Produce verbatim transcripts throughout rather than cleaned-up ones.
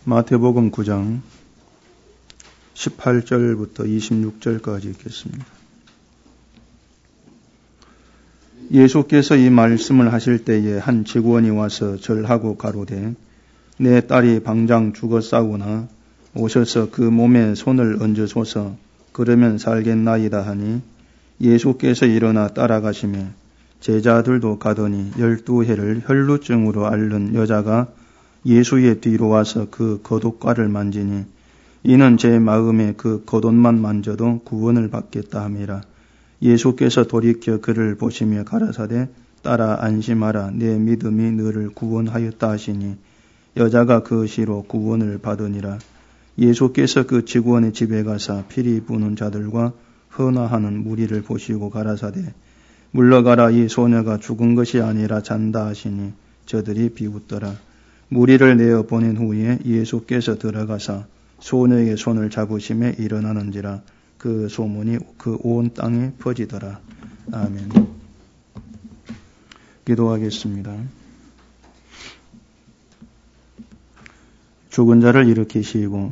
마태복음 구 장 십팔 절부터 이십육 절까지 읽겠습니다. 예수께서 이 말씀을 하실 때에 한 직원이 와서 절하고 가로되 내 딸이 방장 죽었사오나 오셔서 그 몸에 손을 얹으소서 그러면 살겠나이다 하니 예수께서 일어나 따라가시매 제자들도 가더니 열두 해를 혈루증으로 앓는 여자가 예수의 뒤로 와서 그 겉옷과를 만지니 이는 제 마음에 그 겉옷만 만져도 구원을 받겠다 함이라. 예수께서 돌이켜 그를 보시며 가라사대 딸아 안심하라 내 믿음이 너를 구원하였다 하시니 여자가 그 시로 구원을 받으니라. 예수께서 그 직원의 집에 가사 피리 부는 자들과 헌화하는 무리를 보시고 가라사대 물러가라 이 소녀가 죽은 것이 아니라 잔다 하시니 저들이 비웃더라. 무리를 내어 보낸 후에 예수께서 들어가사 소녀의 손을 잡으심에 일어나는지라 그 소문이 그 온 땅에 퍼지더라. 아멘. 기도하겠습니다. 죽은 자를 일으키시고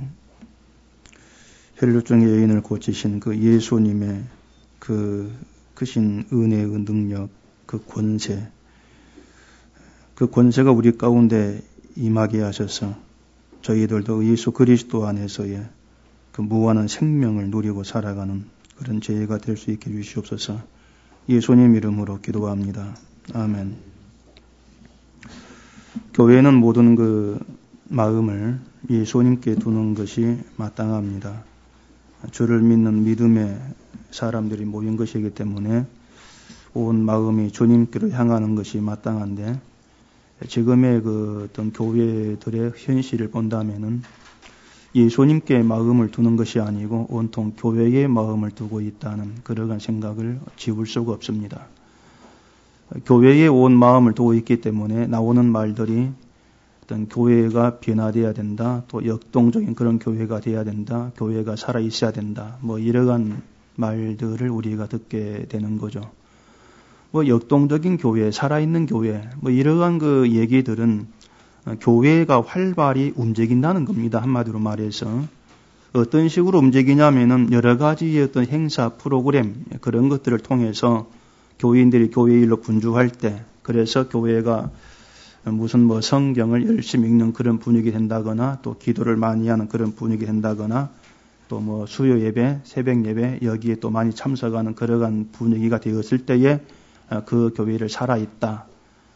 혈루증의 여인을 고치신 그 예수님의 그 크신 은혜의 능력, 그 권세, 그 권세가 우리 가운데 임하게 하셔서 저희들도 예수 그리스도 안에서의 그 무한한 생명을 누리고 살아가는 그런 저희가 될 수 있게 해주시옵소서. 예수님 이름으로 기도합니다. 아멘. 교회는 모든 그 마음을 예수님께 두는 것이 마땅합니다. 주를 믿는 믿음의 사람들이 모인 것이기 때문에 온 마음이 주님께로 향하는 것이 마땅한데 지금의 그 어떤 교회들의 현실을 본다면은 예수님께 마음을 두는 것이 아니고 온통 교회에 마음을 두고 있다는 그러한 생각을 지울 수가 없습니다. 교회에 온 마음을 두고 있기 때문에 나오는 말들이 어떤 교회가 변화되어야 된다, 또 역동적인 그런 교회가 되어야 된다, 교회가 살아 있어야 된다, 뭐 이러한 말들을 우리가 듣게 되는 거죠. 뭐 역동적인 교회, 살아있는 교회, 뭐 이러한 그 얘기들은 교회가 활발히 움직인다는 겁니다. 한마디로 말해서 어떤 식으로 움직이냐면은 여러 가지의 어떤 행사, 프로그램 그런 것들을 통해서 교인들이 교회 일로 분주할 때, 그래서 교회가 무슨 뭐 성경을 열심히 읽는 그런 분위기 된다거나 또 기도를 많이 하는 그런 분위기 된다거나 또 뭐 수요 예배, 새벽 예배 여기에 또 많이 참석하는 그러한 분위기가 되었을 때에 그 교회를 살아있다,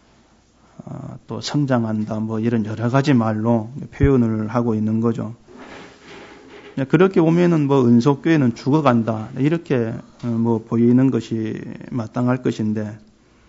또 성장한다, 뭐 이런 여러 가지 말로 표현을 하고 있는 거죠. 그렇게 보면은 뭐 은속교회는 죽어간다 이렇게 뭐 보이는 것이 마땅할 것인데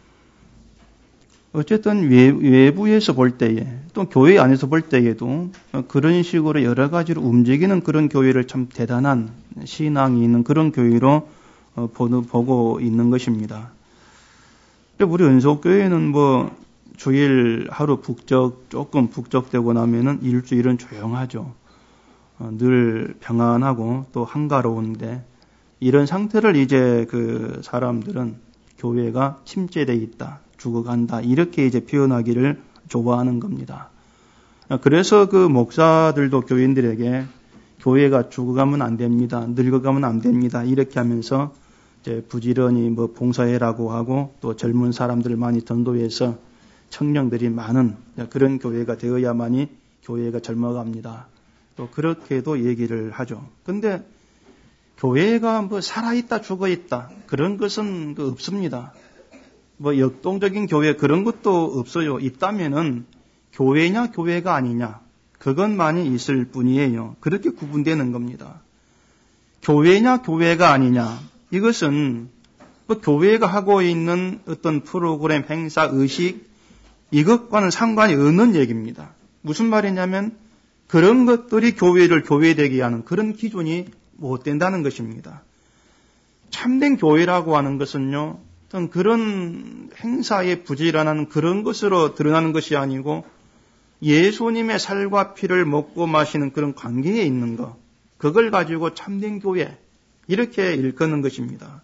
어쨌든 외부에서 볼 때에 또 교회 안에서 볼 때에도 그런 식으로 여러 가지로 움직이는 그런 교회를 참 대단한 신앙이 있는 그런 교회로 보고 있는 것입니다. 우리 은속교회는 뭐 주일 하루 북적 조금 북적되고 나면은 일주일은 조용하죠. 늘 평안하고 또 한가로운데 이런 상태를 이제 그 사람들은 교회가 침체되어 있다, 죽어간다 이렇게 이제 표현하기를 좋아하는 겁니다. 그래서 그 목사들도 교인들에게 교회가 죽어가면 안 됩니다, 늙어가면 안 됩니다 이렇게 하면서 이제 부지런히 뭐 봉사회라고 하고 또 젊은 사람들을 많이 전도해서 청년들이 많은 그런 교회가 되어야만이 교회가 젊어갑니다. 또 그렇게도 얘기를 하죠. 근데 교회가 뭐 살아있다 죽어있다 그런 것은 그 없습니다. 뭐 역동적인 교회 그런 것도 없어요. 있다면은 교회냐 교회가 아니냐 그것만이 있을 뿐이에요. 그렇게 구분되는 겁니다. 교회냐 교회가 아니냐 이것은 뭐 교회가 하고 있는 어떤 프로그램, 행사, 의식 이것과는 상관이 없는 얘기입니다. 무슨 말이냐면 그런 것들이 교회를 교회되게 하는 그런 기준이 못 된다는 것입니다. 참된 교회라고 하는 것은요, 어떤 그런 행사에 부지런한 그런 것으로 드러나는 것이 아니고 예수님의 살과 피를 먹고 마시는 그런 관계에 있는 것, 그걸 가지고 참된 교회 이렇게 일컫는 것입니다.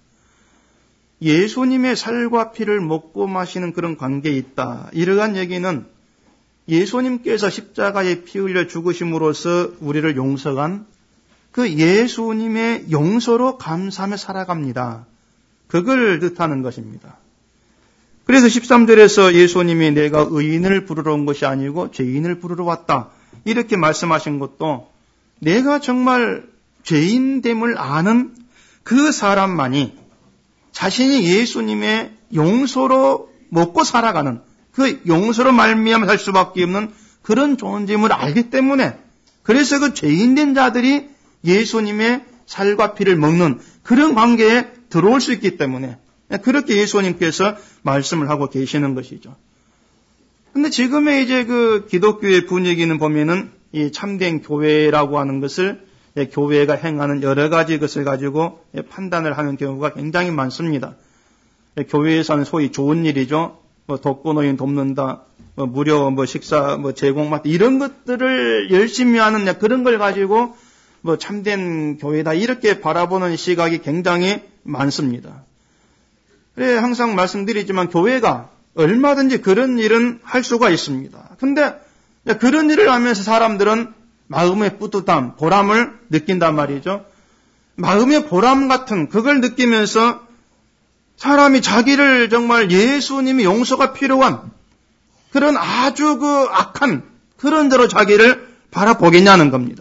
예수님의 살과 피를 먹고 마시는 그런 관계에 있다. 이러한 얘기는 예수님께서 십자가에 피 흘려 죽으심으로써 우리를 용서한 그 예수님의 용서로 감사하며 살아갑니다. 그걸 뜻하는 것입니다. 그래서 십삼 절에서 예수님이 내가 의인을 부르러 온 것이 아니고 죄인을 부르러 왔다, 이렇게 말씀하신 것도 내가 정말 죄인됨을 아는 그 사람만이 자신이 예수님의 용서로 먹고 살아가는, 그 용서로 말미암아 살 수밖에 없는 그런 존재임을 알기 때문에, 그래서 그 죄인된 자들이 예수님의 살과 피를 먹는 그런 관계에 들어올 수 있기 때문에 그렇게 예수님께서 말씀을 하고 계시는 것이죠. 근데 지금의 이제 그 기독교의 분위기는 보면은 이 참된 교회라고 하는 것을 교회가 행하는 여러 가지 것을 가지고 판단을 하는 경우가 굉장히 많습니다. 교회에서는 소위 좋은 일이죠. 뭐 독거노인 돕는다, 뭐 무료 뭐 식사 뭐 제공 맡 이런 것들을 열심히 하는 그런 걸 가지고 뭐 참된 교회다, 이렇게 바라보는 시각이 굉장히 많습니다. 그래 항상 말씀드리지만 교회가 얼마든지 그런 일은 할 수가 있습니다. 근데 그런 일을 하면서 사람들은 마음의 뿌듯함, 보람을 느낀단 말이죠. 마음의 보람 같은 그걸 느끼면서 사람이 자기를 정말 예수님의 용서가 필요한 그런 아주 그 악한 그런 대로 자기를 바라보겠냐는 겁니다.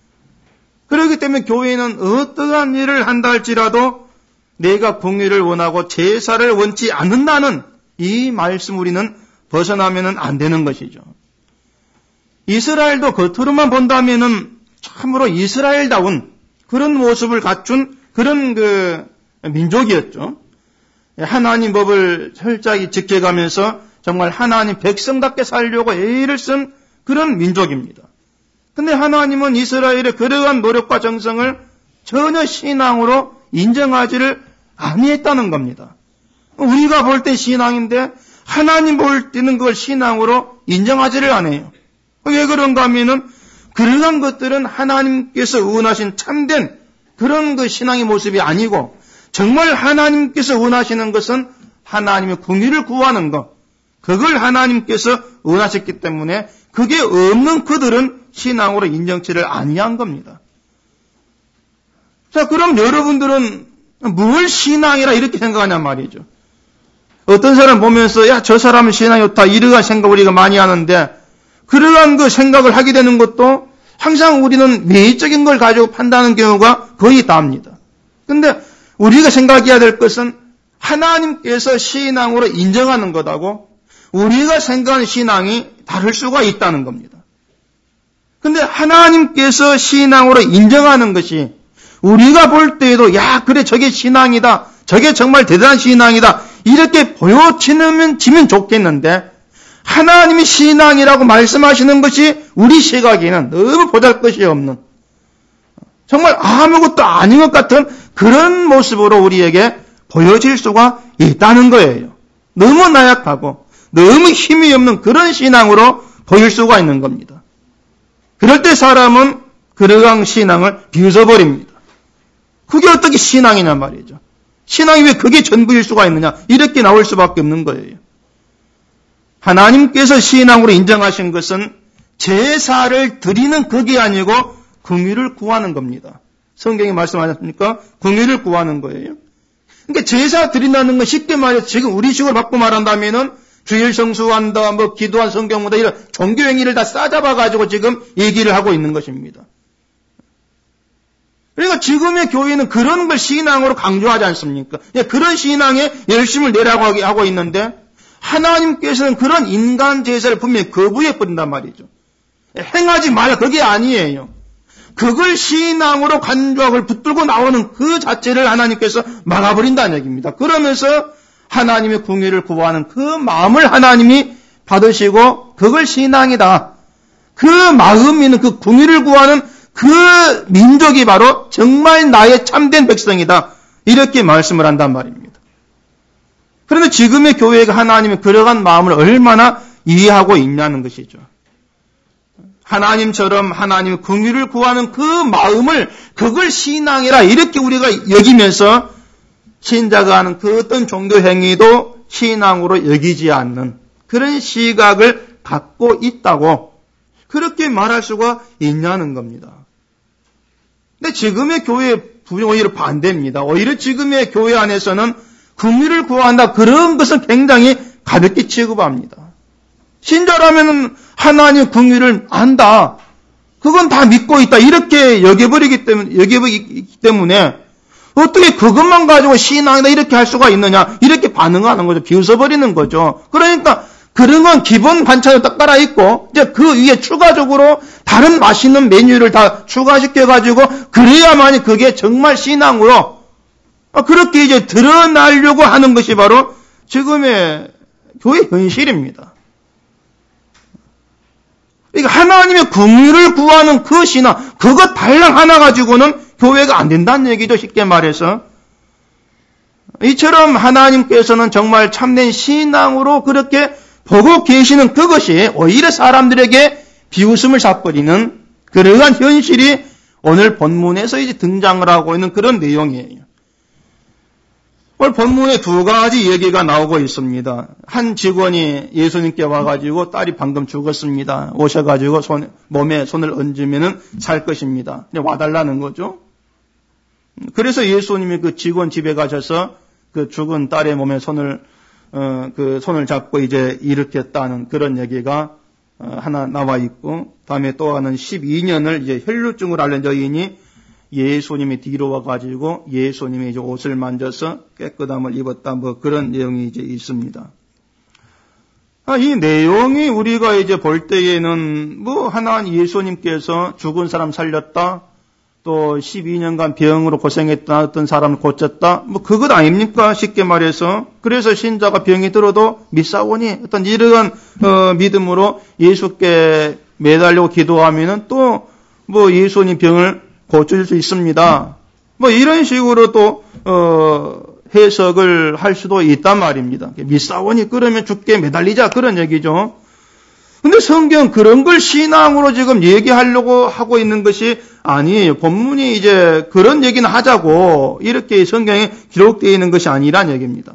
그렇기 때문에 교회는 어떠한 일을 한다 할지라도 내가 공의를 원하고 제사를 원치 않는다는 이 말씀 우리는 벗어나면 안 되는 것이죠. 이스라엘도 겉으로만 본다면은 참으로 이스라엘다운 그런 모습을 갖춘 그런 그 민족이었죠. 하나님 법을 철저히 지켜가면서 정말 하나님 백성답게 살려고 애를 쓴 그런 민족입니다. 근데 하나님은 이스라엘의 그러한 노력과 정성을 전혀 신앙으로 인정하지를 아니했다는 겁니다. 우리가 볼 때 신앙인데 하나님 볼 때는 그걸 신앙으로 인정하지를 않아요. 왜 그런가 하면은 그러한 것들은 하나님께서 원하신 참된 그런 그 신앙의 모습이 아니고, 정말 하나님께서 원하시는 것은 하나님의 공의를 구하는 것, 그걸 하나님께서 원하셨기 때문에 그게 없는 그들은 신앙으로 인정치를 아니한 겁니다. 자, 그럼 여러분들은 뭘 신앙이라 이렇게 생각하냔 말이죠. 어떤 사람 보면서 야, 저 사람은 신앙이 좋다, 이러한 생각 우리가 많이 하는데, 그러한 그 생각을 하게 되는 것도 항상 우리는 외적인 걸 가지고 판단하는 경우가 거의 다입니다. 근데 우리가 생각해야 될 것은 하나님께서 신앙으로 인정하는 것하고 우리가 생각하는 신앙이 다를 수가 있다는 겁니다. 근데 하나님께서 신앙으로 인정하는 것이 우리가 볼 때에도 야, 그래, 저게 신앙이다, 저게 정말 대단한 신앙이다, 이렇게 보여지면 지면 좋겠는데, 하나님이 신앙이라고 말씀하시는 것이 우리 시각에는 너무 보잘것이 없는, 정말 아무것도 아닌 것 같은 그런 모습으로 우리에게 보여질 수가 있다는 거예요. 너무 나약하고 너무 힘이 없는 그런 신앙으로 보일 수가 있는 겁니다. 그럴 때 사람은 그러한 신앙을 비웃어버립니다. 그게 어떻게 신앙이냐 말이죠. 신앙이 왜 그게 전부일 수가 있느냐, 이렇게 나올 수밖에 없는 거예요. 하나님께서 신앙으로 인정하신 것은 제사를 드리는 그게 아니고 긍휼을 구하는 겁니다. 성경에 말씀하셨습니까? 긍휼을 구하는 거예요. 그러니까 제사 드린다는 건 쉽게 말해서 지금 우리 식으로 바꿔 말한다면은 주일 성수한다, 뭐 기도한 성경보다 이런 종교 행위를 다 싸잡아가지고 지금 얘기를 하고 있는 것입니다. 그러니까 지금의 교회는 그런 걸 신앙으로 강조하지 않습니까? 그런 신앙에 열심을 내라고 하고 있는데, 하나님께서는 그런 인간 제사를 분명히 거부해 버린단 말이죠. 행하지 말라, 그게 아니에요. 그걸 신앙으로 간주하고 붙들고 나오는 그 자체를 하나님께서 막아버린다는 얘기입니다. 그러면서 하나님의 궁유를 구하는 그 마음을 하나님이 받으시고 그걸 신앙이다, 그 마음이 있는 그 궁유를 구하는 그 민족이 바로 정말 나의 참된 백성이다, 이렇게 말씀을 한단 말입니다. 그런데 지금의 교회가 하나님의 그러한 마음을 얼마나 이해하고 있냐는 것이죠. 하나님처럼 하나님의 긍휼을 구하는 그 마음을, 그걸 신앙이라 이렇게 우리가 여기면서 신자가 하는 그 어떤 종교 행위도 신앙으로 여기지 않는 그런 시각을 갖고 있다고 그렇게 말할 수가 있냐는 겁니다. 근데 지금의 교회 오히려 반대입니다. 오히려 지금의 교회 안에서는 긍휼을 구한다 그런 것은 굉장히 가볍게 취급합니다. 신자라면 하나님 긍휼을 안다. 그건 다 믿고 있다. 이렇게 여겨버리기 때문에, 여겨버리기 때문에 어떻게 그것만 가지고 신앙이다 이렇게 할 수가 있느냐. 이렇게 반응하는 거죠. 비웃어버리는 거죠. 그러니까 그런 건 기본 반찬을 딱 깔아있고 이제 그 위에 추가적으로 다른 맛있는 메뉴를 다 추가시켜가지고 그래야만이 그게 정말 신앙으로 그렇게 이제 드러나려고 하는 것이 바로 지금의 교회 현실입니다. 그러니까 하나님의 긍휼을 구하는 그 신앙, 그것 달랑 하나 가지고는 교회가 안 된다는 얘기죠. 쉽게 말해서. 이처럼 하나님께서는 정말 참된 신앙으로 그렇게 보고 계시는 그것이 오히려 사람들에게 비웃음을 사버리는 그러한 현실이 오늘 본문에서 이제 등장을 하고 있는 그런 내용이에요. 오늘 본문에 두 가지 얘기가 나오고 있습니다. 한 직원이 예수님께 와가지고 딸이 방금 죽었습니다. 오셔가지고 손, 몸에 손을 얹으면 살 것입니다. 와달라는 거죠. 그래서 예수님이 그 직원 집에 가셔서 그 죽은 딸의 몸에 손을 어, 그 손을 잡고 이제 일으켰다는 그런 얘기가 어, 하나 나와 있고, 다음에 또 하나는 십이 년을 이제 혈루증을 앓는 여인이 예수님이 뒤로 와가지고 예수님이 이제 옷을 만져서 깨끗함을 입었다, 뭐 그런 내용이 이제 있습니다. 아, 이 내용이 우리가 이제 볼 때에는 뭐 하나 예수님께서 죽은 사람 살렸다, 또 십이 년간 병으로 고생했던 어떤 사람을 고쳤다, 뭐 그것 아닙니까? 쉽게 말해서. 그래서 신자가 병이 들어도 믿사오니 어떤 이러한 어, 믿음으로 예수께 매달리고 기도하면은 또 뭐 예수님 병을 고쳐줄 수 있습니다. 뭐 이런 식으로 또 어, 해석을 할 수도 있단 말입니다. 믿사오니 그러면 죽게 매달리자 그런 얘기죠. 근데 성경 그런 걸 신앙으로 지금 얘기하려고 하고 있는 것이 아니에요. 본문이 이제 그런 얘기는 하자고 이렇게 성경에 기록되어 있는 것이 아니란 얘기입니다.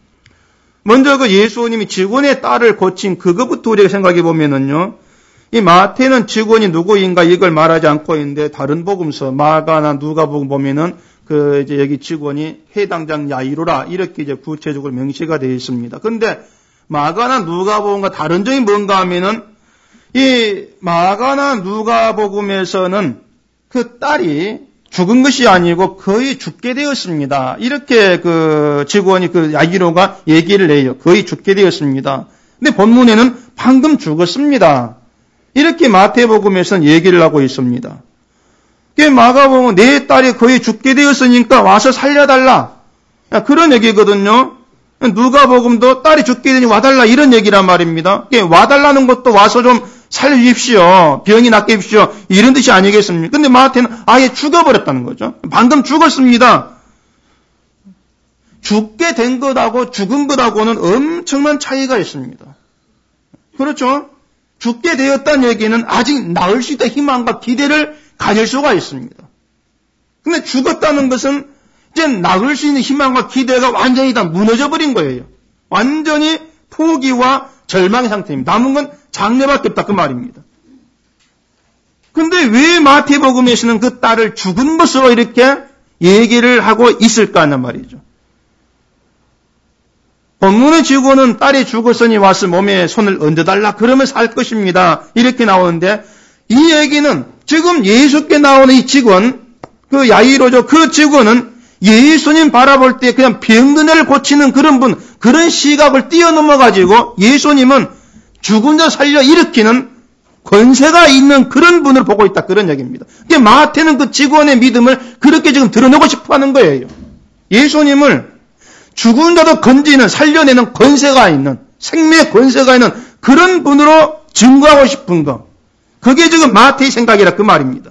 먼저 그 예수님이 직원의 딸을 고친 그것부터 우리가 생각해 보면은요. 이 마태는 직원이 누구인가 이걸 말하지 않고 있는데 다른 복음서 마가나 누가복음 보면은 그 이제 여기 직원이 해당장 야이로라 이렇게 이제 구체적으로 명시가 되어 있습니다. 근데 마가나 누가복음과 다른 점이 뭔가 하면은 이 마가나 누가복음에서는 그 딸이 죽은 것이 아니고 거의 죽게 되었습니다. 이렇게 그 직원이 그 야이로가 얘기를 해요. 거의 죽게 되었습니다. 근데 본문에는 방금 죽었습니다. 이렇게 마태복음에서는 얘기를 하고 있습니다. 마가복음은 내 딸이 거의 죽게 되었으니까 와서 살려달라. 그런 얘기거든요. 누가복음도 딸이 죽게 되니 와달라 이런 얘기란 말입니다. 와달라는 것도 와서 좀 살려주십시오. 병이 낫게 해주십시오. 이런 뜻이 아니겠습니까? 근데 마태는 아예 죽어버렸다는 거죠. 방금 죽었습니다. 죽게 된 것하고 죽은 것하고는 엄청난 차이가 있습니다. 그렇죠? 죽게 되었다는 얘기는 아직 나을 수 있다 희망과 기대를 가질 수가 있습니다. 근데 죽었다는 것은 이제 나을 수 있는 희망과 기대가 완전히 다 무너져버린 거예요. 완전히 포기와 절망의 상태입니다. 남은 건 장례밖에 없다 그 말입니다. 근데 왜 마태복음에서는 그 딸을 죽은 것으로 이렇게 얘기를 하고 있을까 하는 말이죠. 본문의 직원은 딸이 죽었으니 와서 몸에 손을 얹어달라 그러면 살 것입니다. 이렇게 나오는데 이 얘기는 지금 예수께 나오는 이 직원, 그 야이로죠. 그 직원은 예수님 바라볼 때 그냥 병든 애를 고치는 그런 분, 그런 시각을 뛰어넘어가지고 예수님은 죽은 자 살려 일으키는 권세가 있는 그런 분을 보고 있다. 그런 얘기입니다. 그러니까 마태는 그 직원의 믿음을 그렇게 지금 드러내고 싶어 하는 거예요. 예수님을 죽은 자도 건지는, 살려내는 권세가 있는, 생명의 권세가 있는 그런 분으로 증거하고 싶은 거. 그게 지금 마태의 생각이라 그 말입니다.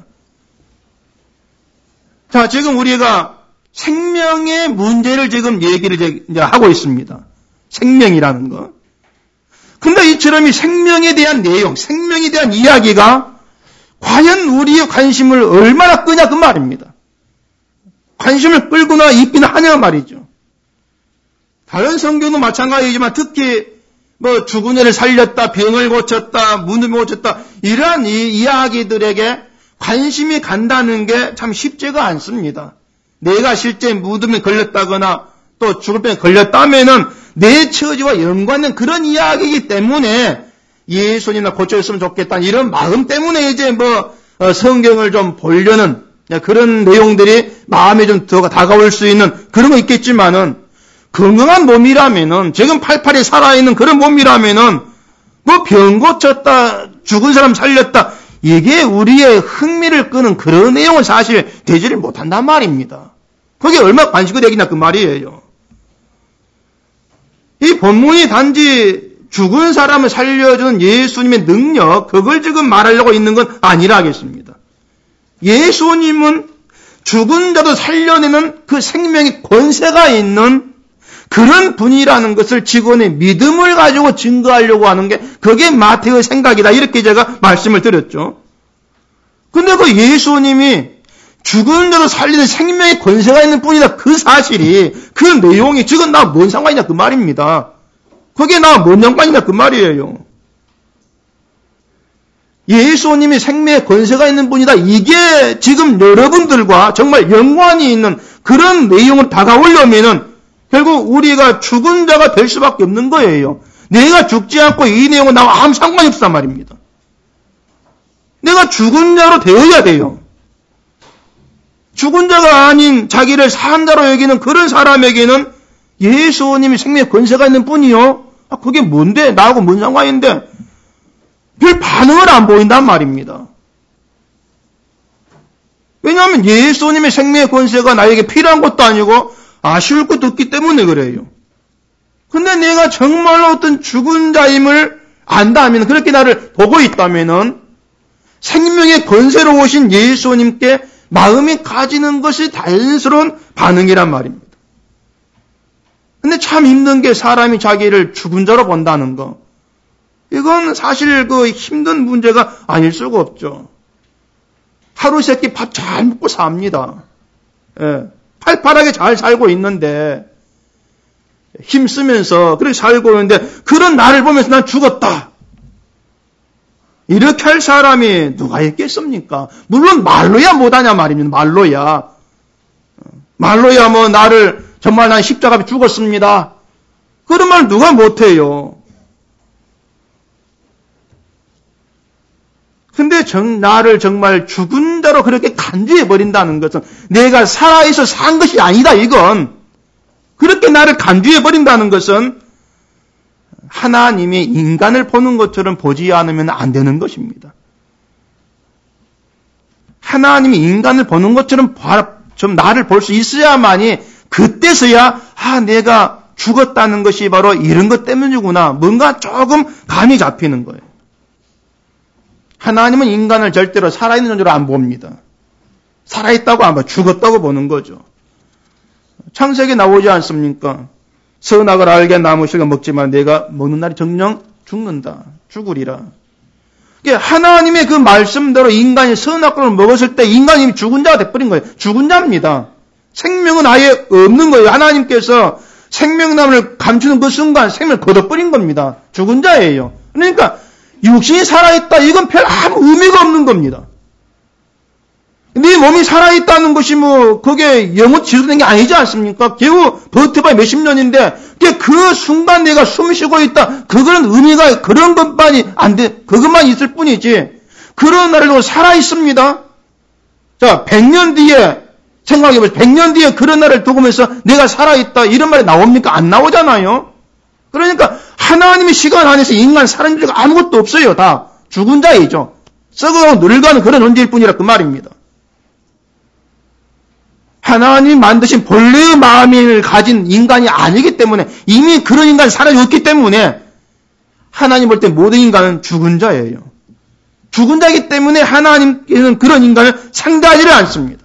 자, 지금 우리가 생명의 문제를 지금 얘기를 이제 하고 있습니다. 생명이라는 거. 근데 이처럼 이 생명에 대한 내용, 생명에 대한 이야기가 과연 우리의 관심을 얼마나 끄냐 그 말입니다. 관심을 끌거나 있기는 하냐 말이죠. 다른 성경도 마찬가지지만 특히 뭐 죽은 애를 살렸다, 병을 고쳤다, 무덤을 고쳤다, 이러한 이 이야기들에게 관심이 간다는 게 참 쉽지가 않습니다. 내가 실제 무덤에 걸렸다거나 또 죽을 병에 걸렸다면은 내 처지와 연관된 그런 이야기이기 때문에 예수님이나 고쳐줬으면 좋겠다는 이런 마음 때문에 이제 뭐 성경을 좀 보려는 그런 내용들이 마음에 좀 더 다가올 수 있는 그런 거 있겠지만은 건강한 몸이라면은 지금 팔팔이 살아있는 그런 몸이라면은 뭐 병 고쳤다, 죽은 사람 살렸다, 이게 우리의 흥미를 끄는 그런 내용은 사실 되지를 못한단 말입니다. 그게 얼마나 관심이 되겠냐 그 말이에요. 이 본문이 단지 죽은 사람을 살려주는 예수님의 능력, 그걸 지금 말하려고 있는 건 아니라 하겠습니다. 예수님은 죽은 자도 살려내는 그 생명의 권세가 있는 그런 분이라는 것을 직원의 믿음을 가지고 증거하려고 하는 게 그게 마태의 생각이다. 이렇게 제가 말씀을 드렸죠. 근데 그 예수님이 죽은 자도 살리는 생명의 권세가 있는 분이다. 그 사실이, 그 내용이 지금 나 뭔 상관이냐 그 말입니다. 그게 나 뭔 상관이냐 그 말이에요. 예수님이 생명의 권세가 있는 분이다. 이게 지금 여러분들과 정말 연관이 있는 그런 내용을 다가오려면은 결국 우리가 죽은 자가 될 수밖에 없는 거예요. 내가 죽지 않고 이 내용은 나와 아무 상관이 없단 말입니다. 내가 죽은 자로 되어야 돼요. 죽은 자가 아닌 자기를 산 자로 여기는 그런 사람에게는 예수님이 생명의 권세가 있는 분이요. 아, 그게 뭔데? 나하고 뭔 상관인데? 별 반응을 안 보인단 말입니다. 왜냐하면 예수님의 생명의 권세가 나에게 필요한 것도 아니고 아쉬울 것도 없기 때문에 그래요. 근데 내가 정말로 어떤 죽은 자임을 안다면, 그렇게 나를 보고 있다면은 생명의 권세로 오신 예수님께 마음이 가지는 것이 자연스러운 반응이란 말입니다. 근데 참 힘든 게 사람이 자기를 죽은 자로 본다는 거. 이건 사실 그 힘든 문제가 아닐 수가 없죠. 하루 세끼 밥 잘 먹고 삽니다. 예. 팔팔하게 잘 살고 있는데, 힘쓰면서 그렇게 살고 있는데, 그런 나를 보면서 난 죽었다. 이렇게 할 사람이 누가 있겠습니까? 물론 말로야 못하냐 말입니다. 말로야. 말로야 뭐 나를 정말 난 십자가에 죽었습니다. 그런 말 누가 못해요. 근데 정, 나를 정말 죽은 자로 그렇게 간주해버린다는 것은 내가 살아있어 산 것이 아니다, 이건. 그렇게 나를 간주해버린다는 것은 하나님이 인간을 보는 것처럼 보지 않으면 안 되는 것입니다. 하나님이 인간을 보는 것처럼 좀 나를 볼 수 있어야만이 그때서야 아 내가 죽었다는 것이 바로 이런 것 때문이구나. 뭔가 조금 감이 잡히는 거예요. 하나님은 인간을 절대로 살아있는 존재로 안 봅니다. 살아있다고 안 봐. 죽었다고 보는 거죠. 창세기에 나오지 않습니까? 선악을 알게 나무실과 먹지만 내가 먹는 날이 정령 죽는다. 죽으리라. 하나님의 그 말씀대로 인간이 선악과를 먹었을 때 인간이 죽은 자가 돼버린 거예요. 죽은 자입니다. 생명은 아예 없는 거예요. 하나님께서 생명나무를 감추는 그 순간 생명을 거둬버린 겁니다. 죽은 자예요. 그러니까 육신이 살아있다. 이건 별 아무 의미가 없는 겁니다. 네 몸이 살아있다는 것이 뭐 그게 영원 지속된 게 아니지 않습니까? 겨우 버텨봐야 몇십 년인데 그 순간 내가 숨 쉬고 있다. 그거는 의미가 그런 것만이 안 돼. 그것만 있을 뿐이지. 그런 날에도 살아있습니다. 자, 백 년 뒤에 생각해보세요. 백 년 뒤에 그런 날을 두고면서 내가 살아있다. 이런 말이 나옵니까? 안 나오잖아요. 그러니까 하나님의 시간 안에서 인간 사는 죄가 아무것도 없어요. 다 죽은 자이죠. 썩어가고 늙어가는 그런 존재일 뿐이라 그 말입니다. 하나님이 만드신 본래의 마음을 가진 인간이 아니기 때문에 이미 그런 인간이 사라졌기 때문에 하나님 볼 때 모든 인간은 죽은 자예요. 죽은 자이기 때문에 하나님께서는 그런 인간을 상대하지를 않습니다.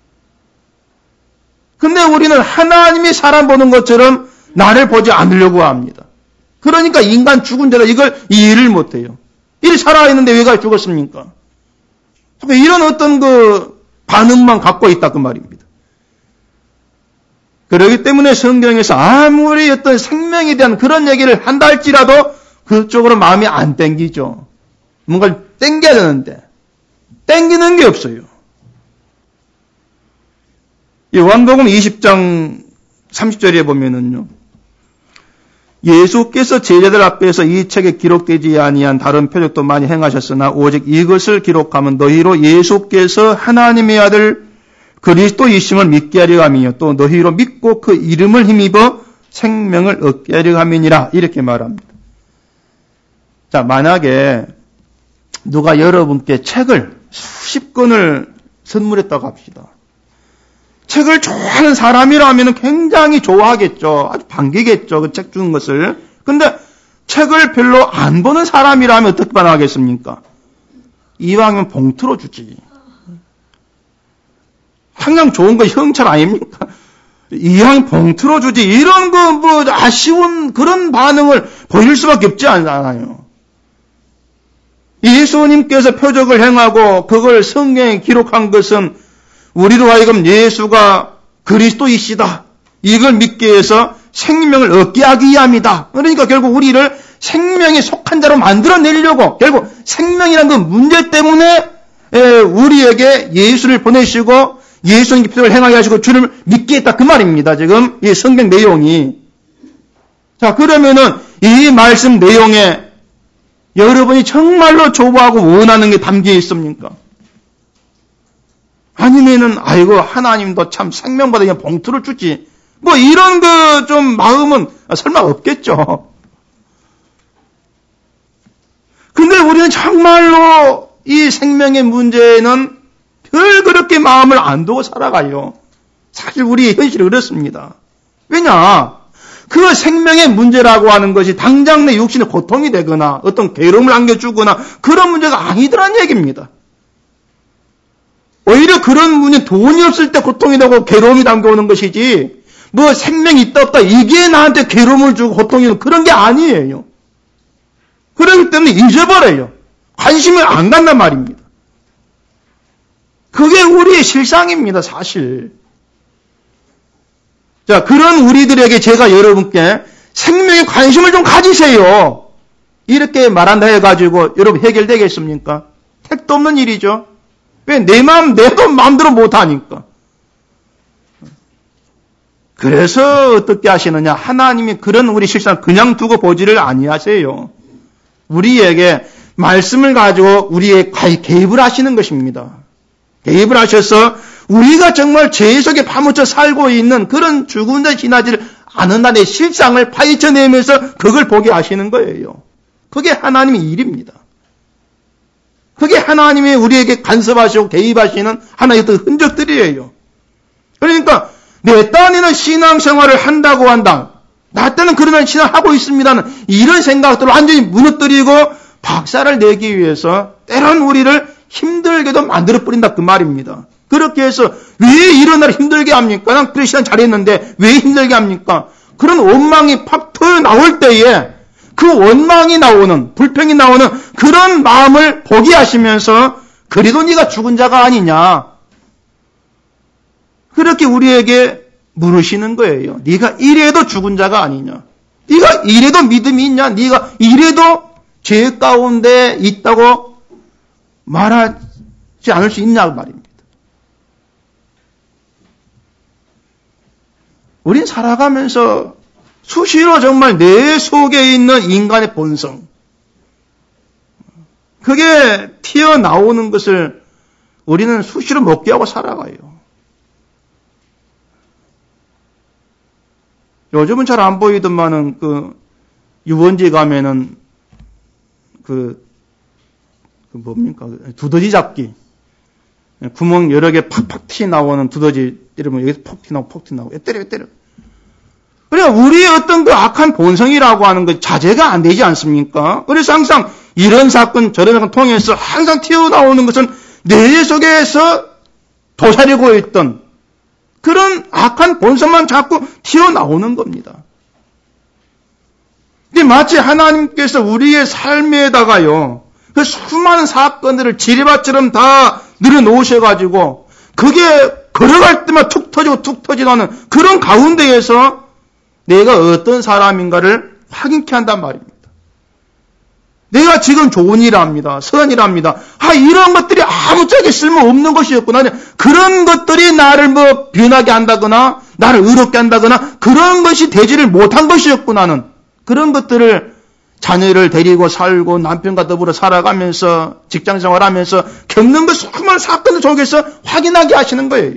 근데 우리는 하나님이 사람 보는 것처럼 나를 보지 않으려고 합니다. 그러니까 인간 죽은 자가 이걸 이해를 못해요. 이리 살아있는데 왜 죽었습니까? 이런 어떤 그 반응만 갖고 있다 그 말입니다. 그렇기 때문에 성경에서 아무리 어떤 생명에 대한 그런 얘기를 한다 할지라도 그쪽으로 마음이 안 땡기죠. 뭔가를 땡겨야 되는데 땡기는 게 없어요. 요한복음 이십 장 삼십 절에 보면은요. 예수께서 제자들 앞에서 이 책에 기록되지 아니한 다른 표적도 많이 행하셨으나 오직 이것을 기록하면 너희로 예수께서 하나님의 아들 그리스도이심을 믿게 하려 함이요 또 너희로 믿고 그 이름을 힘입어 생명을 얻게 하려 함이니라 이렇게 말합니다. 자, 만약에 누가 여러분께 책을 수십 권을 선물했다고 합시다. 책을 좋아하는 사람이라면 굉장히 좋아하겠죠. 아주 반기겠죠. 그 책 주는 것을. 근데 책을 별로 안 보는 사람이라면 어떻게 반응하겠습니까? 이왕이면 봉투로 주지. 항상 좋은 거 형철 아닙니까? 이왕 봉투로 주지. 이런 거 뭐 아쉬운 그런 반응을 보일 수밖에 없지 않아요. 예수님께서 표적을 행하고 그걸 성경에 기록한 것은 우리로 하여금 예수가 그리스도이시다. 이걸 믿게 해서 생명을 얻게 하기 위함이다. 그러니까 결국 우리를 생명에 속한 자로 만들어내려고 결국 생명이라는 그 문제 때문에 우리에게 예수를 보내시고 예수님께 표적을 행하게 하시고 주를 믿게 했다. 그 말입니다. 지금 이 성경 내용이. 자, 그러면은 이 말씀 내용에 여러분이 정말로 좋아하고 원하는 게 담겨 있습니까? 아니면은 아이고 하나님도 참 생명보다 그냥 봉투를 주지. 뭐 이런 그 좀 마음은 설마 없겠죠. 근데 우리는 정말로 이 생명의 문제는 별 그렇게 마음을 안 두고 살아가요. 사실 우리의 현실이 그렇습니다. 왜냐? 그 생명의 문제라고 하는 것이 당장 내 육신에 고통이 되거나 어떤 괴로움을 안겨주거나 그런 문제가 아니더란 얘기입니다. 오히려 그런 문제 돈이 없을 때 고통이 되고 괴로움이 담겨오는 것이지 뭐 생명이 있다 없다 이게 나한테 괴로움을 주고 고통이 되는 그런 게 아니에요. 그렇기 때문에 잊어버려요. 관심을 안 간단 말입니다. 그게 우리의 실상입니다. 사실. 자, 그런 우리들에게 제가 여러분께 생명에 관심을 좀 가지세요. 이렇게 말한다 해가지고 여러분 해결되겠습니까? 택도 없는 일이죠. 왜? 내 마음, 내 돈 마음대로 못하니까. 그래서 어떻게 하시느냐? 하나님이 그런 우리 실상 그냥 두고 보지를 아니하세요. 우리에게 말씀을 가지고 우리의 개입을 하시는 것입니다. 개입을 하셔서 우리가 정말 죄 속에 파묻혀 살고 있는 그런 죽은 자 지나지를 않는다는 실상을 파헤쳐내면서 그걸 보게 하시는 거예요. 그게 하나님의 일입니다. 그게 하나님이 우리에게 간섭하시고 개입하시는 하나의 어떤 흔적들이에요. 그러니까 내 딴에는 신앙생활을 한다고 한다. 나 때는 그러면 신앙하고 있습니다는 이런 생각들을 완전히 무너뜨리고 박살을 내기 위해서 때론 우리를 힘들게도 만들어버린다 그 말입니다. 그렇게 해서 왜 이런 날 힘들게 합니까? 난 그래 신앙 잘했는데 왜 힘들게 합니까? 그런 원망이 팍 튀어나올 때에 그 원망이 나오는 불평이 나오는 그런 마음을 보게 하시면서 그래도 네가 죽은 자가 아니냐 그렇게 우리에게 물으시는 거예요. 네가 이래도 죽은 자가 아니냐? 네가 이래도 믿음이 있냐? 네가 이래도 죄 가운데 있다고 말하지 않을 수 있냐 그 말입니다. 우린 살아가면서 수시로 정말 내 속에 있는 인간의 본성 그게 튀어나오는 것을 우리는 수시로 먹게 하고 살아가요. 요즘은 잘 안 보이더만은 그 유원지 가면은 그, 그 뭡니까 두더지 잡기 구멍 여러 개 팍팍 튀 나오는 두더지 이러면 여기서 폭 튀 나오고 폭 튀 나오고 때려 때려. 그러니까 우리의 어떤 그 악한 본성이라고 하는 것 자제가 안 되지 않습니까? 그래서 항상 이런 사건 저런 사건 통해서 항상 튀어나오는 것은 내 속에서 도사리고 있던 그런 악한 본성만 자꾸 튀어나오는 겁니다. 근데 마치 하나님께서 우리의 삶에다가요, 그 수많은 사건들을 지뢰밭처럼 다 늘어놓으셔가지고, 그게 걸어갈 때만 툭 터지고 툭 터지고 하는 그런 가운데에서 내가 어떤 사람인가를 확인케 한단 말입니다. 내가 지금 좋은 일 합니다. 선한 일 합니다. 아, 이런 것들이 아무짝에 쓸모없는 것이었구나. 그런 것들이 나를 뭐 변하게 한다거나 나를 의롭게 한다거나 그런 것이 되지를 못한 것이었구나는 그런 것들을 자녀를 데리고 살고 남편과 더불어 살아가면서 직장생활하면서 겪는 그 수많은 사건을 속에서 확인하게 하시는 거예요.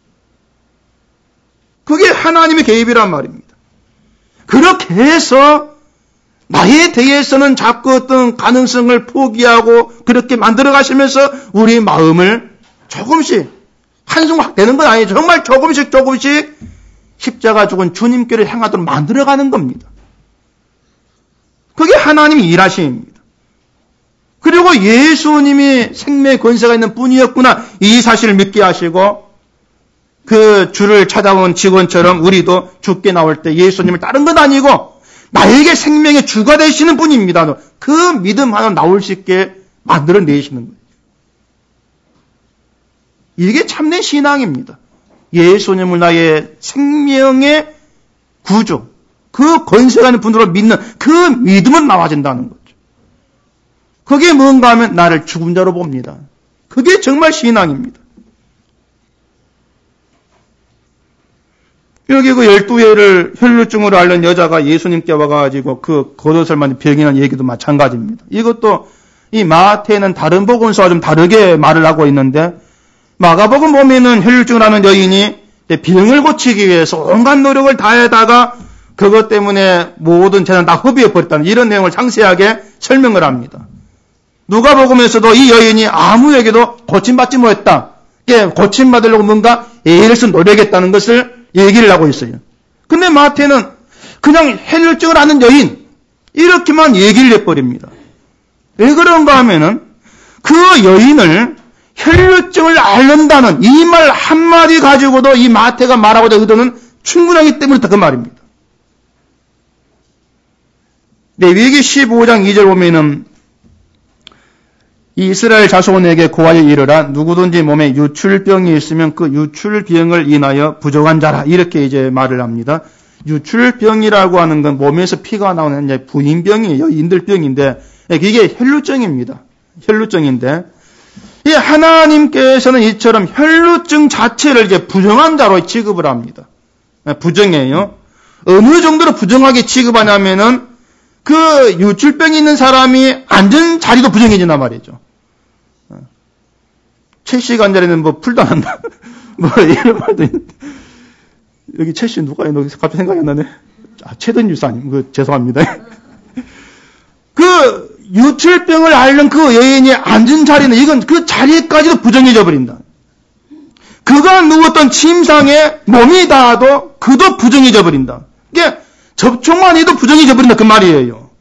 그게 하나님의 개입이란 말입니다. 그렇게 해서 나에 대해서는 자꾸 어떤 가능성을 포기하고 그렇게 만들어 가시면서 우리 마음을 조금씩 한순간 되는 건 아니죠. 정말 조금씩 조금씩 십자가 죽은 주님께를 향하도록 만들어 가는 겁니다. 그게 하나님의 일하심입니다. 그리고 예수님이 생명의 권세가 있는 분이었구나 이 사실을 믿게 하시고 그 주를 찾아온 직원처럼 우리도 죽게 나올 때 예수님을 다른 건 아니고 나에게 생명의 주가 되시는 분입니다. 그 믿음 하나 나올 수 있게 만들어내시는 거예요. 이게 참된 신앙입니다. 예수님을 나의 생명의 구주, 그 권세가 있는 분으로 믿는 그 믿음은 나와진다는 거죠. 그게 뭔가 하면 나를 죽은 자로 봅니다. 그게 정말 신앙입니다. 여기 그 열두 해를 혈루증으로 앓는 여자가 예수님께 와가지고 그 겉옷을 만든 병이 난 얘기도 마찬가지입니다. 이것도 이 마태는 다른 복음서와 좀 다르게 말을 하고 있는데 마가복음 보면은 혈루증을 앓는 여인이 병을 고치기 위해서 온갖 노력을 다해다가 그것 때문에 모든 재산 다 허비해 버렸다는 이런 내용을 상세하게 설명을 합니다. 누가복음에서도 이 여인이 아무에게도 고침받지 못했다. 고침받으려고 뭔가 애를 쓴 노력했다는 것을 얘기를 하고 있어요. 근데 마태는 그냥 혈루증을 앓는 여인 이렇게만 얘기를 해버립니다. 왜 그런가 하면은 그 여인을 혈루증을 앓는다는 이 말 한마디 가지고도 이 마태가 말하고자 의도는 충분하기 때문에 그 말입니다. 레위기 십오 장 이 절 보면은 이스라엘 자손에게 고하여 이르라 누구든지 몸에 유출병이 있으면 그 유출병을 인하여 부족한 자라 이렇게 이제 말을 합니다. 유출병이라고 하는 건 몸에서 피가 나오는 이제 분인병이에요. 인들병인데 이게 혈루증입니다. 혈루증인데 이 하나님께서는 이처럼 혈루증 자체를 이제 부정한 자로 취급을 합니다. 부정해요. 어느 정도로 부정하게 취급하냐면은 그 유출병이 있는 사람이 앉은 자리도 부정해진단 말이죠. 첼시 앉은 자리는 뭐 풀도 안 한다. 뭐 이런 말도 있는데. 여기 첼시 누가 있노? 갑자기 생각이 안 나네. 아, 최든 유사님. 그, 죄송합니다. 그 유출병을 앓는 그 여인이 앉은 자리는 이건 그 자리까지도 부정해져 버린다. 그가 누웠던 침상에 몸이 닿아도 그도 부정해져 버린다. 이게 접촉만 해도 부정해져 버린다 그 말이에요.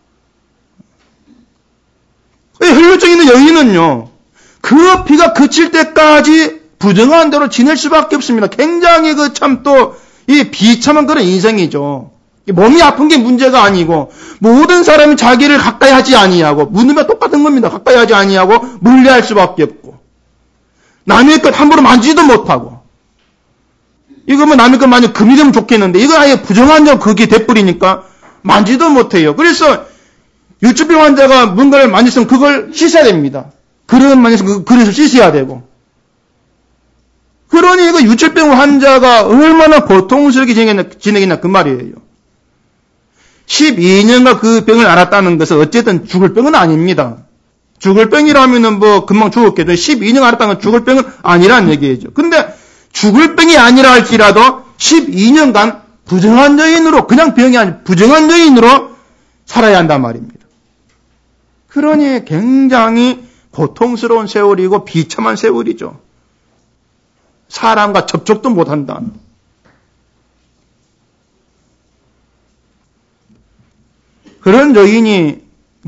혈루증 있는 여인은요. 그 피가 그칠 때까지 부정한 대로 지낼 수밖에 없습니다. 굉장히 그 참 또 이 비참한 그런 인생이죠. 몸이 아픈 게 문제가 아니고 모든 사람이 자기를 가까이 하지 아니하고 묻으면 똑같은 겁니다. 가까이 하지 아니하고 멀리할 수밖에 없고 남의 것 함부로 만지지도 못하고 이거 뭐 남의 것 만지면 금이 되면 좋겠는데 이거 아예 부정한 점 그게 돼버리니까 만지도 못해요. 그래서 유출병 환자가 뭔가를 만졌으면 그걸 씻어야 됩니다. 그릇 만졌으면 그 그릇을 씻어야 되고 그러니 그 유출병 환자가 얼마나 고통스럽게 지내겠냐, 지내겠냐 그 말이에요. 십이 년간 그 병을 앓았다는 것은 어쨌든 죽을 병은 아닙니다. 죽을 병이라면은 뭐 금방 죽었겠죠. 십이 년 앓았다는 건 죽을 병은 아니라는 얘기죠. 근데 죽을 병이 아니라 할지라도 십이 년간 부정한 여인으로 그냥 병이 아니라 부정한 여인으로 살아야 한단 말입니다. 그러니 굉장히 고통스러운 세월이고 비참한 세월이죠. 사람과 접촉도 못한다. 그런 여인이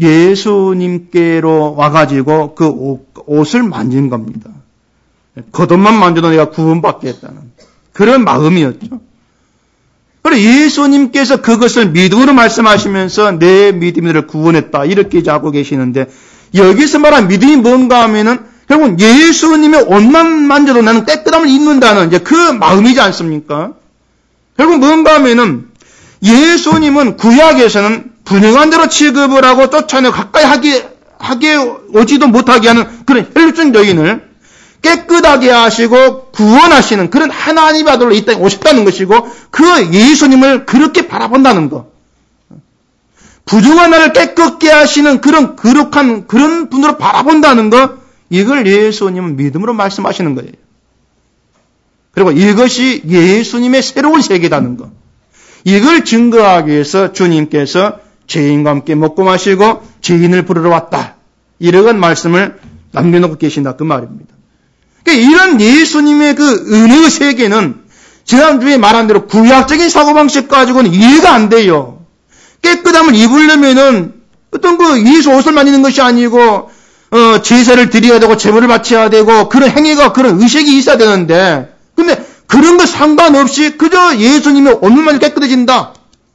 예수님께로 와가지고 그 옷, 옷을 만진 겁니다. 겉옷만 만져도 내가 구원받겠다는 그런 마음이었죠. 그래서 예수님께서 그것을 믿음으로 말씀하시면서 내 믿음이 너를 구원했다 이렇게 이제 하고 계시는데 여기서 말한 믿음이 뭔가 하면은 결국 예수님의 옷만 만져도 나는 깨끗함을 입는다는 이제 그 마음이지 않습니까? 결국 뭔가 하면은 예수님은 구약에서는 분명한 대로 취급을 하고 쫓아내고 가까이 하기, 하게 오지도 못하게 하는 그런 혈육적 여인을 깨끗하게 하시고 구원하시는 그런 하나님의 아들로 이 땅에 오셨다는 것이고 그 예수님을 그렇게 바라본다는 것. 부정한 나를 깨끗게 하시는 그런 거룩한 그런 분으로 바라본다는 것. 이걸 예수님은 믿음으로 말씀하시는 거예요. 그리고 이것이 예수님의 새로운 세계라는 것. 이걸 증거하기 위해서 주님께서 죄인과 함께 먹고 마시고 죄인을 부르러 왔다. 이런 말씀을 남겨놓고 계신다. 그 말입니다. 그러니까 이런 예수님의 그 은혜의 세계는 지난주에 말한 대로 구약적인 사고방식 가지고는 이해가 안 돼요. 깨끗함을 입으려면은 어떤 그 예수 옷을만 입는 것이 아니고 어, 제사를 드려야 되고 제물을 바쳐야 되고 그런 행위가 그런 의식이 있어야 되는데 근데 그런 거 상관없이 그저 예수님의 오늘만 깨끗해진다.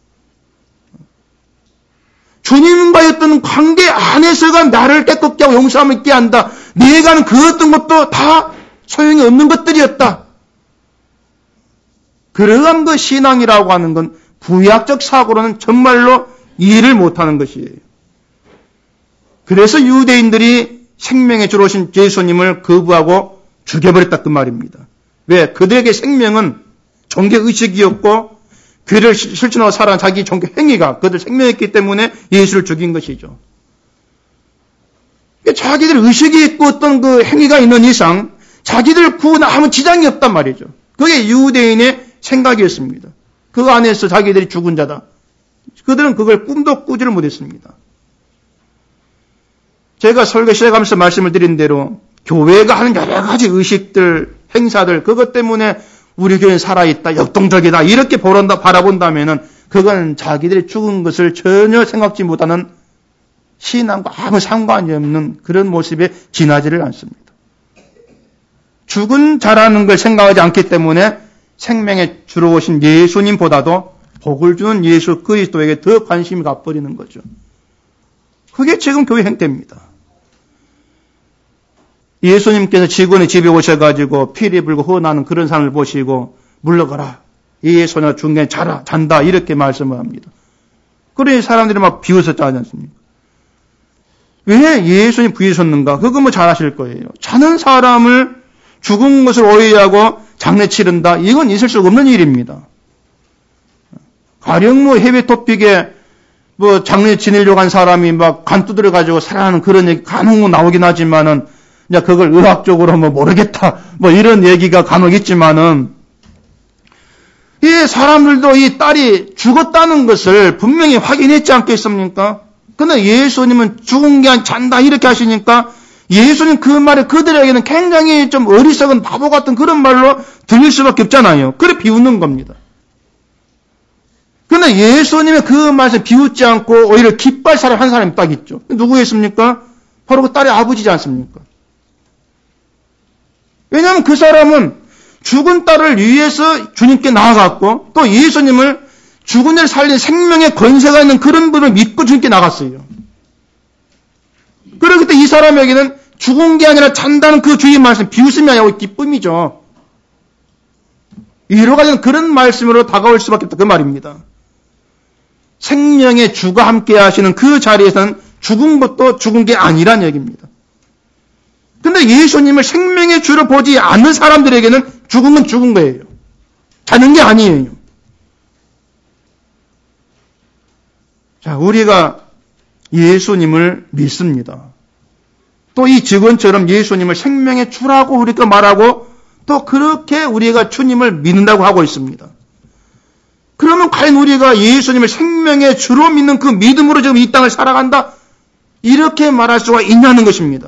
주님과의 어떤 관계 안에서가 나를 깨끗게 하고 용서함 있게 한다. 내가 하는 그 어떤 것도 다 소용이 없는 것들이었다. 그러한 그 신앙이라고 하는 건 구약적 사고로는 정말로 이해를 못하는 것이에요. 그래서 유대인들이 생명의 주로 오신 예수님을 거부하고 죽여버렸다 그 말입니다. 왜? 그들에게 생명은 종교의식이었고 죄를 실천하고 살아간 자기 종교 행위가 그들 생명이었기 때문에 예수를 죽인 것이죠. 자기들 의식이 있고 어떤 그 행위가 있는 이상 자기들 구원에 아무 지장이 없단 말이죠. 그게 유대인의 생각이었습니다. 그 안에서 자기들이 죽은 자다. 그들은 그걸 꿈도 꾸지를 못했습니다. 제가 설교 시작하면서 말씀을 드린 대로 교회가 하는 여러 가지 의식들, 행사들 그것 때문에 우리 교회는 살아있다, 역동적이다 이렇게 보란다, 바라본다면은 그건 자기들이 죽은 것을 전혀 생각지 못하는 신앙과 아무 상관이 없는 그런 모습에 지나지를 않습니다. 죽은 자라는 걸 생각하지 않기 때문에 생명에 주로 오신 예수님보다도 복을 주는 예수 그리스도에게 더 관심이 가버리는 거죠. 그게 지금 교회 행태입니다. 예수님께서 직원의 집에 오셔가지고 피리 불고 허나는 그런 사람을 보시고 물러가라. 이 소녀 중간에 자라, 잔다. 이렇게 말씀을 합니다. 그러니 사람들이 막 비웃었지 않습니까? 왜 예수님 비웃었는가? 그거 뭐 잘하실 거예요. 자는 사람을 죽은 것을 오해하고 장례 치른다. 이건 있을 수 없는 일입니다. 가령 뭐 해외 토픽에 뭐 장례 지내려고 한 사람이 막 간 두드려가지고 살아나는 그런 얘기 간혹 나오긴 하지만은 이제 그걸 의학적으로 뭐 모르겠다. 뭐 이런 얘기가 간혹 있지만은 이 사람들도 이 딸이 죽었다는 것을 분명히 확인했지 않겠습니까? 근데 예수님은 죽은 게 아니라 잔다 이렇게 하시니까 예수님 그 말에 그들에게는 굉장히 좀 어리석은 바보 같은 그런 말로 들릴 수밖에 없잖아요. 그래 비웃는 겁니다. 근데 예수님의 그 말씀 비웃지 않고 오히려 기뻐할 사람 한 사람이 딱 있죠. 누구였습니까? 바로 그 딸의 아버지지 않습니까? 왜냐하면 그 사람은 죽은 딸을 위해서 주님께 나아갔고 또 예수님을 죽은 이를 살린 생명의 권세가 있는 그런 분을 믿고 주님께 나갔어요. 그렇기 때문에 이 사람에게는 죽은 게 아니라 잔다는 그 주의 말씀 비웃음이 아니고 기쁨이죠. 위로가 되는 그런 말씀으로 다가올 수밖에 없다 그 말입니다. 생명의 주가 함께 하시는 그 자리에서는 죽은 것도 죽은 게 아니란 얘기입니다. 근데 예수님을 생명의 주로 보지 않는 사람들에게는 죽은 건 죽은 거예요. 자는 게 아니에요. 자, 우리가 예수님을 믿습니다. 또 이 직원처럼 예수님을 생명의 주라고 우리가 말하고 또 그렇게 우리가 주님을 믿는다고 하고 있습니다. 그러면 과연 우리가 예수님을 생명의 주로 믿는 그 믿음으로 지금 이 땅을 살아간다? 이렇게 말할 수가 있냐는 것입니다.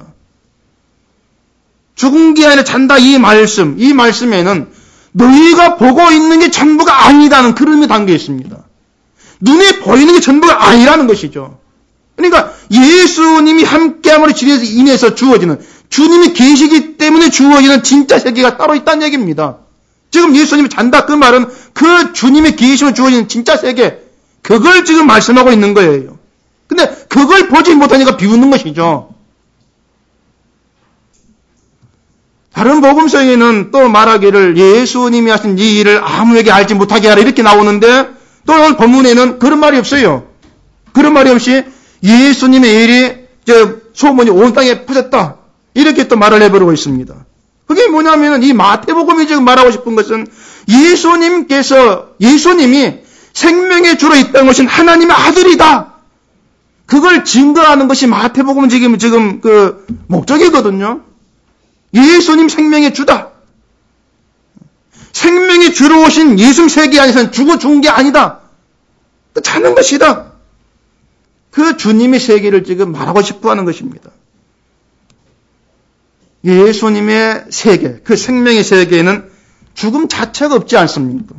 죽은 게 아니라 잔다 이 말씀, 이 말씀에는 너희가 보고 있는 게 전부가 아니다는 그런 의미 담겨 있습니다. 눈에 보이는 게 전부가 아니라는 것이죠. 그러니까 예수님이 함께함으로 인해서 주어지는 주님이 계시기 때문에 주어지는 진짜 세계가 따로 있다는 얘기입니다. 지금 예수님이 잔다 그 말은 그 주님의 계시로 주어지는 진짜 세계 그걸 지금 말씀하고 있는 거예요. 근데 그걸 보지 못하니까 비웃는 것이죠. 다른 복음서에는 또 말하기를 예수님이 하신 이 일을 아무에게 알지 못하게 하라 이렇게 나오는데 또 오늘 본문에는 그런 말이 없어요. 그런 말이 없이 예수님의 일이 저 소문이 온 땅에 퍼졌다. 이렇게 또 말을 해버리고 있습니다. 그게 뭐냐면은 이 마태복음이 지금 말하고 싶은 것은 예수님께서, 예수님이 생명의 주로 있다는 것은 하나님의 아들이다. 그걸 증거하는 것이 마태복음 지금, 지금 그 목적이거든요. 예수님 생명의 주다. 생명의 주로 오신 예수님 세계 안에서는 죽어 죽은 게 아니다. 자는 것이다. 그 주님의 세계를 지금 말하고 싶어 하는 것입니다. 예수님의 세계, 그 생명의 세계에는 죽음 자체가 없지 않습니까?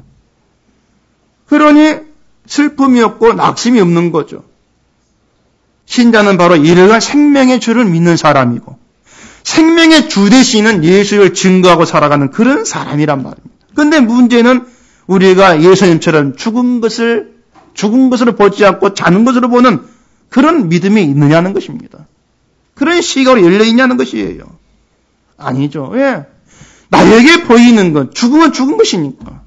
그러니 슬픔이 없고 낙심이 없는 거죠. 신자는 바로 이러한 생명의 주를 믿는 사람이고 생명의 주 되시는 예수를 증거하고 살아가는 그런 사람이란 말입니다. 그런데 문제는 우리가 예수님처럼 죽은 것을 죽은 것으로 보지 않고 자는 것으로 보는 그런 믿음이 있느냐는 것입니다. 그런 시각으로 열려 있냐는 것이에요. 아니죠. 왜? 나에게 보이는 건 죽으면 죽은 것이니까.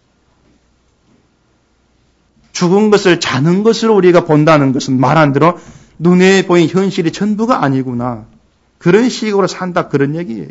죽은 것을 자는 것으로 우리가 본다는 것은 말 한대로 눈에 보이는 현실이 전부가 아니구나. 그런 식으로 산다 그런 얘기예요.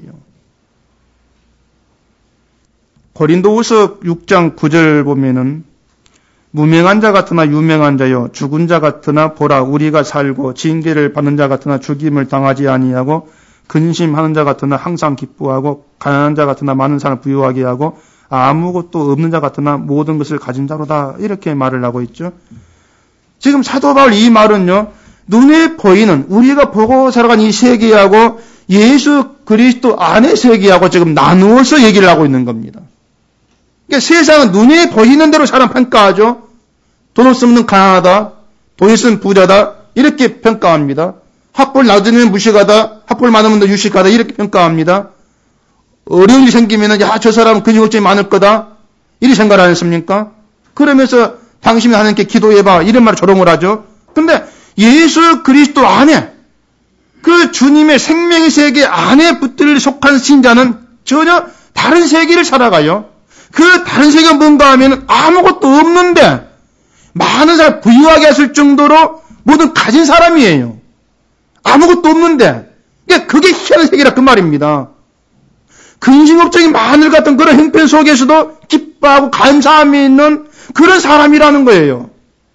고린도후서 육 장 구 절 보면은 무명한 자 같으나 유명한 자요 죽은 자 같으나 보라 우리가 살고 징계를 받는 자 같으나 죽임을 당하지 아니하고 근심하는 자 같으나 항상 기뻐하고 가난한 자 같으나 많은 사람을 부유하게 하고 아무것도 없는 자 같으나 모든 것을 가진 자로다. 이렇게 말을 하고 있죠. 지금 사도 바울 이 말은요. 눈에 보이는 우리가 보고 살아간 이 세계하고 예수 그리스도 안의 세계하고 지금 나누어서 얘기를 하고 있는 겁니다. 그러니까 세상은 눈에 보이는 대로 사람 평가하죠. 돈 없으면 가난하다. 돈 있으면 부자다. 이렇게 평가합니다. 학벌 낮으면 무식하다. 학벌 많으면 더 유식하다. 이렇게 평가합니다. 어려운 일이 생기면 야, 저 사람은 근심 걱정이 많을 거다. 이렇게 생각을 안 했습니까? 그러면서 당신이 하나님께 기도해봐. 이런 말을 조롱을 하죠. 근데 예수 그리스도 안에 그 주님의 생명의 세계 안에 붙들 속한 신자는 전혀 다른 세계를 살아가요. 그 다른 세계가 뭔가 하면 아무것도 없는데 많은 사람 부유하게 했을 정도로 모든 가진 사람이에요. 아무것도 없는데 그게 희한한 세계라 그 말입니다. 근심 걱정이 마늘 같은 그런 형편 속에서도 기뻐하고 감사함이 있는 그런 사람이라는 거예요.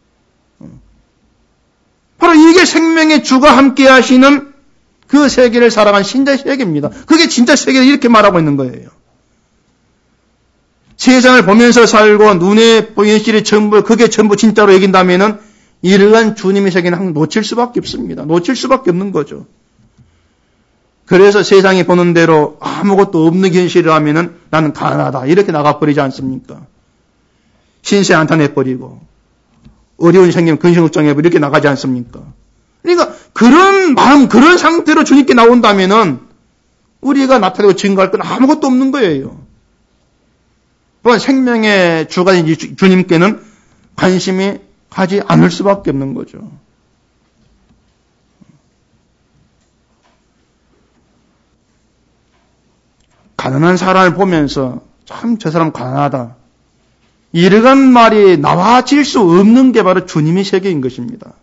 바로 이게 생명의 주가 함께 하시는 그 세계를 살아간 신자의 세계입니다. 그게 진짜 세계를 이렇게 말하고 있는 거예요. 세상을 보면서 살고 눈에 보이는 실이 전부 그게 전부 진짜로 여긴다면은 이러한 주님의 세계는 항상 놓칠 수밖에 없습니다. 놓칠 수밖에 없는 거죠. 그래서 세상이 보는 대로 아무것도 없는 현실이라면은 나는 가난하다 이렇게 나가버리지 않습니까? 신세 한탄해버리고 어려운 일 생기면 근심 걱정해버리고 이렇게 나가지 않습니까? 그러니까 그런 마음 그런 상태로 주님께 나온다면은 우리가 나타내고 증거할 건 아무것도 없는 거예요. 또한 생명의 주가 주님께는 관심이 가지 않을 수밖에 없는 거죠. 가난한 사람을 보면서 참 저 사람 가난하다. 이러한 말이 나와질 수 없는 게 바로 주님의 세계인 것입니다.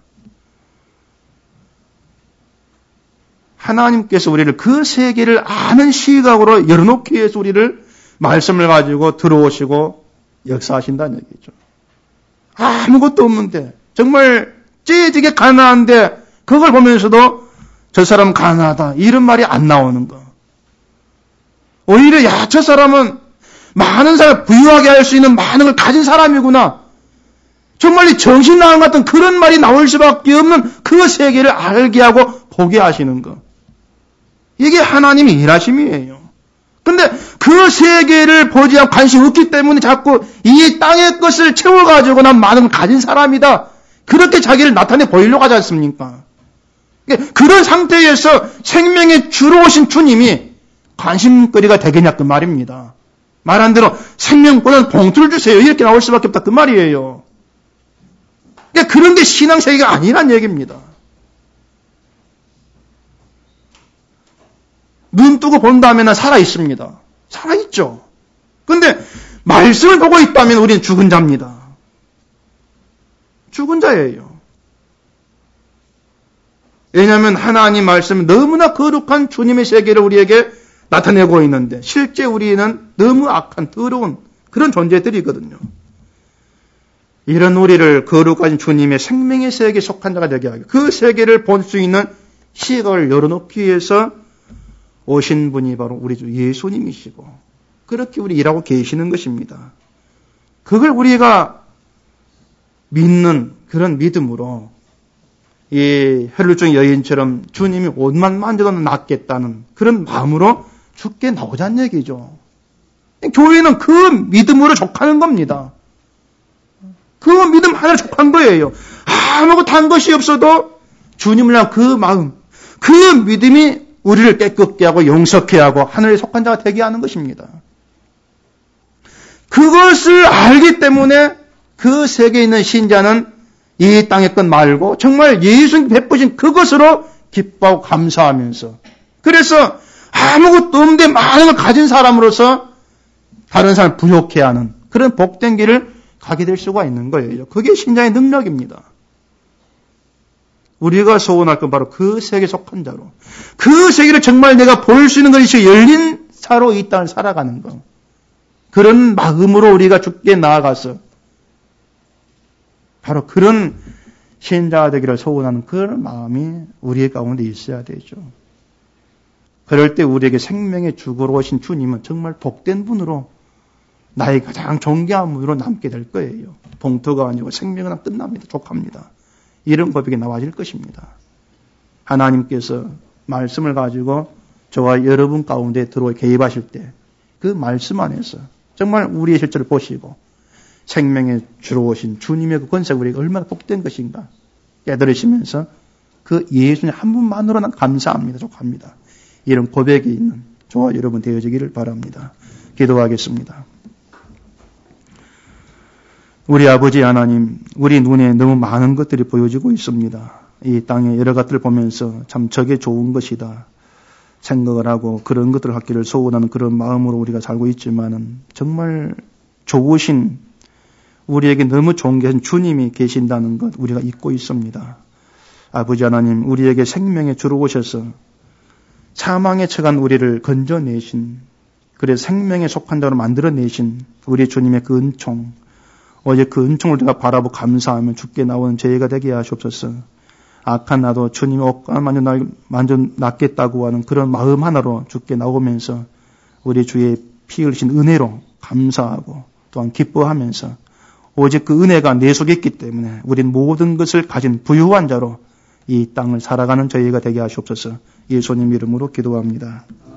하나님께서 우리를 그 세계를 아는 시각으로 열어놓기 위해서 우리를 말씀을 가지고 들어오시고 역사하신다는 얘기죠. 아무것도 없는데 정말 찌지게 가난한데 그걸 보면서도 저 사람 가난하다 이런 말이 안 나오는 거. 오히려 야, 저 사람은 많은 사람 부유하게 할 수 있는 많은 걸 가진 사람이구나. 정말 정신 나간 같은 그런 말이 나올 수밖에 없는 그 세계를 알게 하고 보게 하시는 거. 이게 하나님의 일하심이에요. 근데 그 세계를 보지 않고 관심 없기 때문에 자꾸 이 땅의 것을 채워가지고 난 많은 걸 가진 사람이다. 그렇게 자기를 나타내 보이려고 하지 않습니까? 그런 상태에서 생명의 주로 오신 주님이 관심거리가 되겠냐 그 말입니다. 말한 대로 생명보다는 봉투를 주세요. 이렇게 나올 수밖에 없다 그 말이에요. 그러니까 그런 게 신앙세계가 아니란 얘기입니다. 눈 뜨고 본다면 살아있습니다. 살아있죠. 그런데 말씀을 보고 있다면 우리는 죽은 자입니다. 죽은 자예요. 왜냐하면 하나님 말씀은 너무나 거룩한 주님의 세계를 우리에게 나타내고 있는데 실제 우리는 너무 악한 더러운 그런 존재들이거든요. 이런 우리를 거룩한 주님의 생명의 세계에 속한 자가 되게 하고 그 세계를 볼 수 있는 시각을 열어놓기 위해서 오신 분이 바로 우리 주 예수님이시고 그렇게 우리 일하고 계시는 것입니다. 그걸 우리가 믿는 그런 믿음으로 이 혈루증 여인처럼 주님이 옷만 만져도 낫겠다는 그런 마음으로 죽게 나오자는 얘기죠. 교회는 그 믿음으로 족하는 겁니다. 그 믿음 하나로 족한 거예요. 아무것도 한 것이 없어도 주님을 향한 그 마음, 그 믿음이 우리를 깨끗게 하고 용서케 하고 하늘에 속한 자가 되게 하는 것입니다. 그것을 알기 때문에 그 세계에 있는 신자는 이 땅의 것 말고 정말 예수님 베푸신 그것으로 기뻐하고 감사하면서 그래서 아무것도 없는데 많은 걸 가진 사람으로서 다른 사람을 부욕해 하는 그런 복된 길을 가게 될 수가 있는 거예요. 그게 신자의 능력입니다. 우리가 소원할 건 바로 그 세계에 속한 자로 그 세계를 정말 내가 볼 수 있는 것이 열린 자로 이 땅을 살아가는 것. 그런 마음으로 우리가 주께 나아가서 바로 그런 신자가 되기를 소원하는 그런 마음이 우리의 가운데 있어야 되죠. 그럴 때 우리에게 생명의 주고로 오신 주님은 정말 복된 분으로 나의 가장 존귀한 분으로 남게 될 거예요. 봉투가 아니고 생명은 끝납니다. 족합니다. 이런 법이 나와질 것입니다. 하나님께서 말씀을 가지고 저와 여러분 가운데 들어와 개입하실 때 그 말씀 안에서 정말 우리의 실체를 보시고 생명의 주로 오신 주님의 그 권세가 우리가 얼마나 복된 것인가 깨달으시면서 그 예수님 한 분만으로는 감사합니다. 족합니다. 이런 고백이 있는 저와 여러분 되어지기를 바랍니다. 기도하겠습니다. 우리 아버지 하나님, 우리 눈에 너무 많은 것들이 보여지고 있습니다. 이 땅에 여러 것들을 보면서 참 저게 좋은 것이다 생각을 하고 그런 것들을 갖기를 소원하는 그런 마음으로 우리가 살고 있지만은 정말 좋으신 우리에게 너무 존귀한 주님이 계신다는 것 우리가 잊고 있습니다. 아버지 하나님, 우리에게 생명의 주로 오셔서 사망에 처한 우리를 건져내신, 그래서 생명에 속한 자로 만들어내신 우리 주님의 그 은총, 어제 그 은총을 우리가 바라보고 감사하며 주께 나오는 저희가 되게 하시옵소서. 악한 나도 주님의 옷가 만져, 만져 낫겠다고 하는 그런 마음 하나로 주께 나오면서 우리 주의 피 흘리신 은혜로 감사하고 또한 기뻐하면서 오직 그 은혜가 내 속에 있기 때문에 우린 모든 것을 가진 부유한 자로 이 땅을 살아가는 저희가 되게 하시옵소서. 예수님 이름으로 기도합니다.